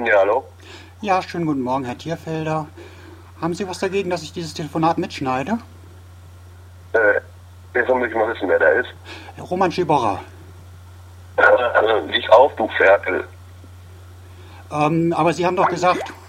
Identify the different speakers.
Speaker 1: Ja, hallo?
Speaker 2: Ja, schönen guten Morgen, Herr Thierfelder. Haben Sie was dagegen, dass ich dieses Telefonat mitschneide?
Speaker 1: Jetzt muss ich mal wissen, wer da ist.
Speaker 2: Roman Schiborra.
Speaker 1: Also, leg auf, du Ferkel.
Speaker 2: Aber Sie haben doch gesagt,